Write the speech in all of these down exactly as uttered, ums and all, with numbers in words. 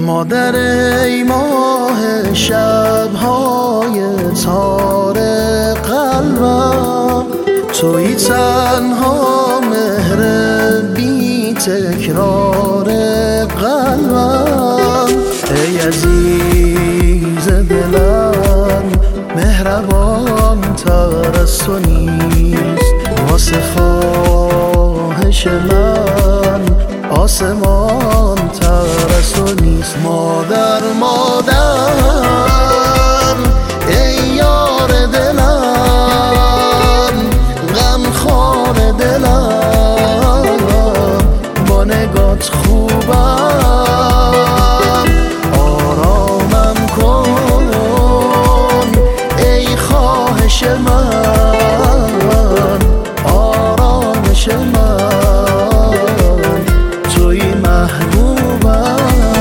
مادر ای ماه شب‌های تار قلبم، تویی تنها مهر بی تکرار قلبم. ای عزیز دلم مهربان تر از تو نیست، واسه خواهش من آسمان تر از تو نیست. مادر مادر ای یار دلم، غمخوار دلم، با نگات خوبم، آرامم کن ای خواهش من، آرامش من، توی محبوبم.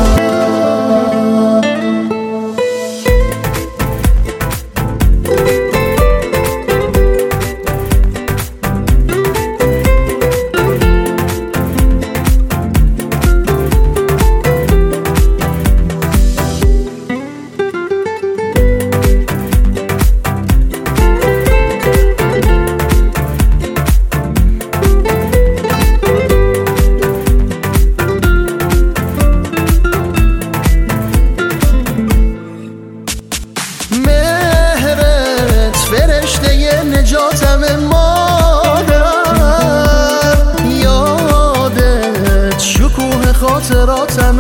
فرشته نجاتم مادر، یادت شکوه خاطراتم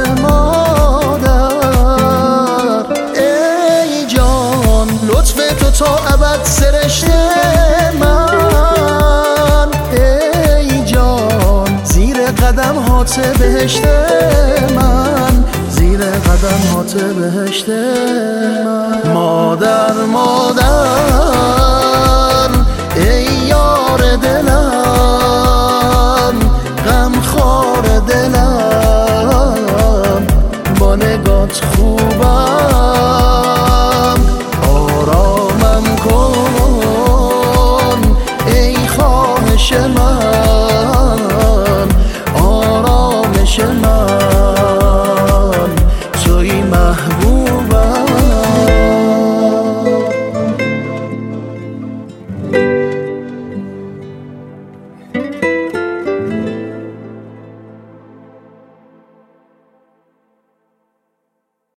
مادر. ای جان لطف تو تا ابد سرشته من، ای جان زیر قدم هات بهشت من، زیر قدم هات بهشت من. مادر مادر